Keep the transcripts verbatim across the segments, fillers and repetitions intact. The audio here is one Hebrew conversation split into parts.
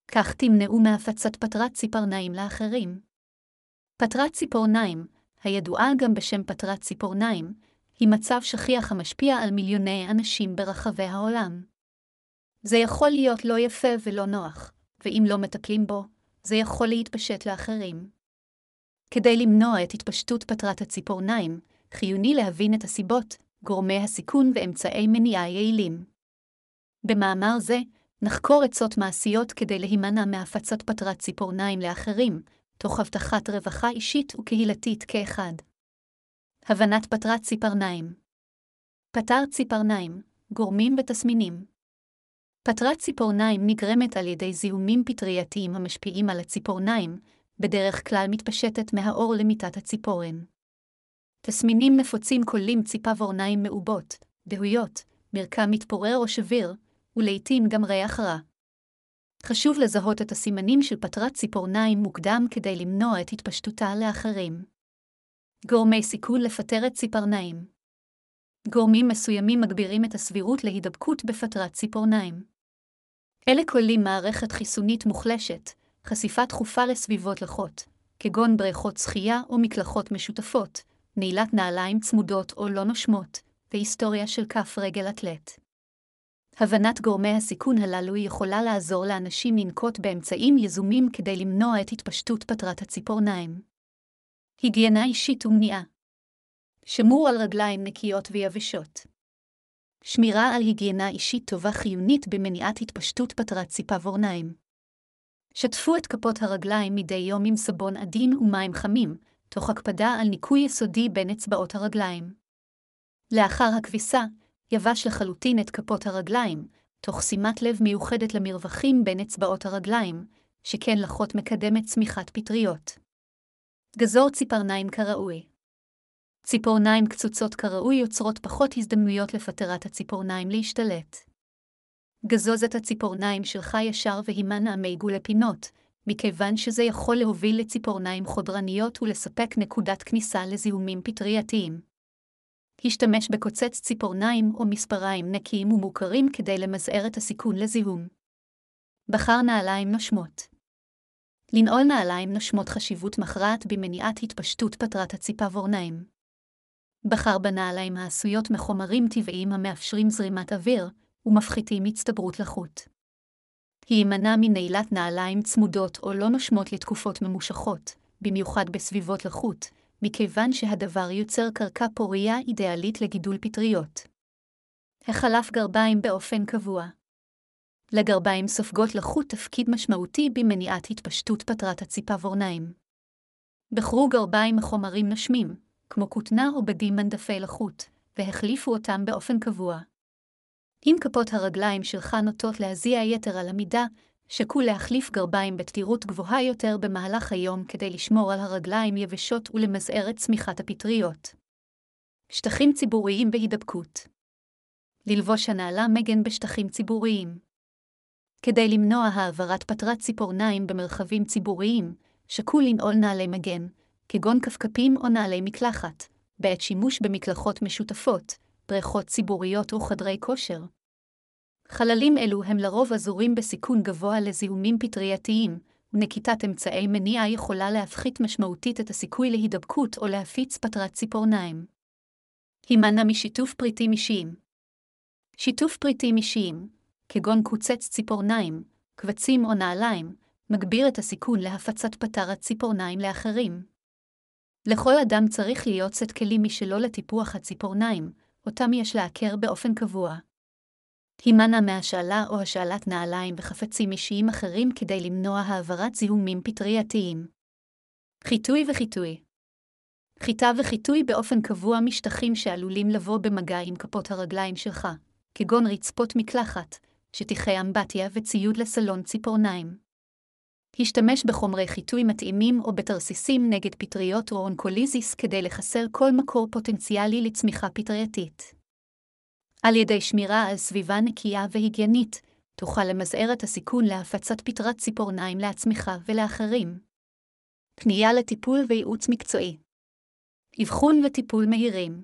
כך תמנעו מהפצת פטרת ציפורניים לאחרים. פטרת ציפורניים, הידועה גם בשם פטרת ציפורניים, היא מצב שכיח המשפיע על מיליוני אנשים ברחבי העולם. זה יכול להיות לא יפה ולא נוח, ואם לא מטפלים בו, זה יכול להתפשט לאחרים. כדי למנוע את התפשטות פטרת הציפורניים, חיוני להבין את הסיבות, גורמי הסיכון ואמצעי מניעה יעילים. במאמר זה, נחקור עצות מעשיות כדי להימנע מהפצת פטרת ציפורניים לאחרים, תוך הבטחת רווחה אישית וקהילתית כאחד. הבנת פטרת ציפורניים. פטרת ציפורניים, גורמים ותסמינים. פטרת ציפורניים נגרמת על ידי זיהומים פטרייתיים המשפיעים על הציפורניים, בדרך כלל מתפשטת מהאור למיטת הציפורן. תסמינים נפוצים כוללים ציפורניים מעובות, דהויות, מרקם מתפורר או שביר, ולעיתים גם ריח רע. חשוב לזהות את הסימנים של פטרת ציפורניים מוקדם כדי למנוע את התפשטותה לאחרים. גורמי סיכון לפטרת ציפורניים. גורמים מסוימים מגבירים את הסבירות להידבקות בפטרת ציפורניים. אלה כוללים מערכת חיסונית מוחלשת, חשיפה תכופה לסביבות לחות, כגון בריכות שחייה או מקלחות משותפות, נעילת נעליים צמודות או לא נושמות, והיסטוריה של כף רגל אתלט. הבנת גורמי הסיכון הללו יכולה לעזור לאנשים לנקוט באמצעים יזומים כדי למנוע את התפשטות פטרת הציפורניים. היגיינה אישית ומניעה. שמור על רגליים נקיות ויבשות. שמירה על היגיינה אישית טובה חיונית במניעת התפשטות פטרת ציפורניים. שטפו את כפות הרגליים מדי יום עם סבון עדין ומים חמים, תוך הקפדה על ניקוי יסודי בין אצבעות הרגליים. לאחר הכביסה, יבש לחלוטין את כפות הרגליים, תוך שימת לב מיוחדת למרווחים בין אצבעות הרגליים, שכן לחות מקדמת צמיחת פטריות. גזור ציפורניים כראוי. ציפורניים קצוצות כראוי יוצרות פחות הזדמנויות לפטרת הציפורניים להשתלט. גזוז את הציפורניים שלך ישר והימנע מעיגולי פינות, מכיוון שזה יכול להוביל לציפורניים חודרניות ולספק נקודת כניסה לזיהומים פטרייתיים. השתמש בקוצץ ציפורניים או מספריים נקיים ומוכרים כדי למזער את הסיכון לזיהום. בחר נעליים נושמות. לנעול נעליים נושמות חשיבות מכרעת במניעת התפשטות פטרת הציפורניים. בחר בנעליים העשויות מחומרים טבעיים המאפשרים זרימת אוויר ומפחיתים הצטברות לחות. הימנע מנעילת נעליים צמודות או לא נושמות לתקופות ממושכות, במיוחד בסביבות לחות, מכיוון שהדבר יוצר קרקע פוריה אידיאלית לגידול פטריות. החלף גרביים באופן קבוע. לגרביים סופגות לחות תפקיד משמעותי במניעת התפשטות פטרת הציפורניים. בחרו גרביים מחומרים נושמים, כמו כותנה או בדים מנדפי לחות, והחליפו אותם באופן קבוע. אם כפות הרגליים שלך נוטות להזיע יתר על המידה, שקול להחליף גרביים בתדירות גבוהה יותר במהלך היום כדי לשמור על הרגליים יבשות ולמזער את צמיחת הפטריות. שטחים ציבוריים בהידבקות. ללבוש הנעלה מגן בשטחים ציבוריים. כדי למנוע העברת פטרת ציפורניים במרחבים ציבוריים, שקול לנעול נעלי מגן, כגון כפכפים או נעלי מקלחת, בעת שימוש במקלחות משותפות, בריכות ציבוריות או חדרי כושר. חללים אלו הם לרוב אזורים בסיכון גבוה לזיהומים פטרייתיים, ונקיטת אמצעי מניעה יכולה להפחית משמעותית את הסיכוי להידבקות או להפיץ פטרת ציפורניים. הימנע משיתוף פריטים אישיים. שיתוף פריטים אישיים, כגון קוצץ ציפורניים, קבצים או נעליים, מגביר את הסיכון להפצת פטרת ציפורניים לאחרים. לכל אדם צריך להיות סט כלים משלו לטיפוח הציפורניים, אותם יש להכר באופן קבוע. הימנע מהשאלה או השאלת נעליים וחפצים אישיים אחרים כדי למנוע העברת זיהומים פטרייתיים. חיטוי וחיטוי. חיטה וחיטוי באופן קבוע משטחים שעלולים לבוא במגע עם כפות הרגליים שלך, כגון רצפות מקלחת, שטיחי אמבטיה וציוד לסלון ציפורניים. השתמש בחומרי חיטוי מתאימים או בתרסיסים נגד פטריות או אונקוליזיס כדי לחסל כל מקור פוטנציאלי לצמיחה פטרייתית. על ידי שמירה על סביבה נקייה והיגיינית, תוכל למזער את הסיכון להפצת פטרת ציפורניים לעצמך ולאחרים. פנייה לטיפול וייעוץ מקצועי. אבחון וטיפול מהירים.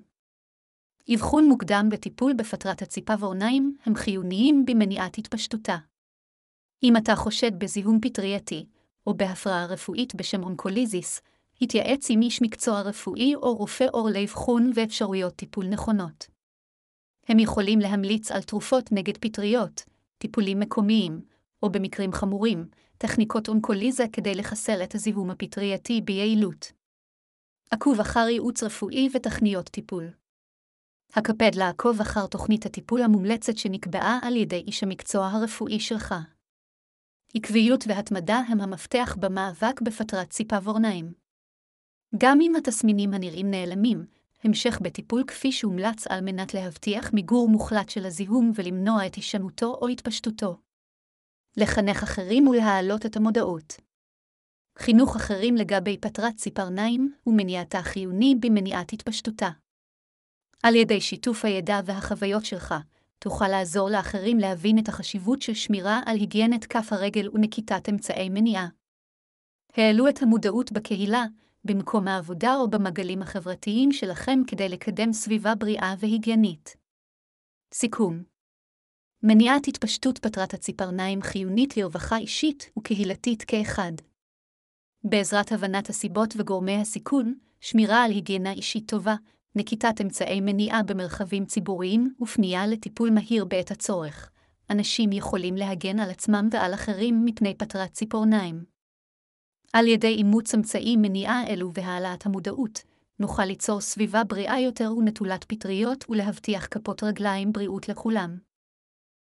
אבחון מוקדם וטיפול בפטרת הציפורניים הם חיוניים במניעת התפשטותה. אם אתה חושד בזיהום פטרייתי, או בהפרעה רפואית בשם אונקוליזיס, התייעץ עם איש מקצוע רפואי או רופא עור לאבחון ואפשרויות טיפול נכונות. הם יכולים להמליץ על תרופות נגד פטריות, טיפולים מקומיים, או במקרים חמורים, טכניקות אונקוליזה כדי לחסל את הזיהום הפטרייתי ביעילות. עקוב אחר ייעוץ רפואי ותכניות טיפול. הקפד לעקוב אחר תוכנית הטיפול המומלצת שנקבעה על ידי איש המקצוע הרפואי שלך. עקביות והתמדה הם המפתח במאבק בפטרת ציפורניים. גם אם התסמינים הנראים נעלמים, המשך בטיפול כפי שהומלץ על מנת להבטיח מיגור מוחלט של הזיהום ולמנוע את הישנותו או התפשטותו. לחנך אחרים ולהעלות את המודעות. חינוך אחרים לגבי פטרת ציפורניים ומניעתה חיוני במניעת התפשטותה. על ידי שיתוף הידע והחוויות שלך, תוכל לעזור לאחרים להבין את החשיבות של שמירה על היגיינת כף הרגל ונקיטת אמצעי מניעה. העלו את המודעות בקהילה, במקום העבודה או במעגלים החברתיים שלכם כדי לקדם סביבה בריאה והיגיינית. סיכום. מניעת התפשטות פטרת הציפורניים חיונית לרווחה אישית וקהילתית כאחד. בעזרת הבנת הסיבות וגורמי הסיכון, שמירה על היגיינה אישית טובה, נקיטת אמצעי מניעה במרחבים ציבוריים ופנייה לטיפול מהיר בעת הצורך, אנשים יכולים להגן על עצמם ועל אחרים מפני פטרת ציפורניים. על ידי אימוץ אמצעי מניעה אלו והעלאת המודעות, נוכל ליצור סביבה בריאה יותר ונטולת פטריות ולהבטיח כפות רגליים בריאות לכולם.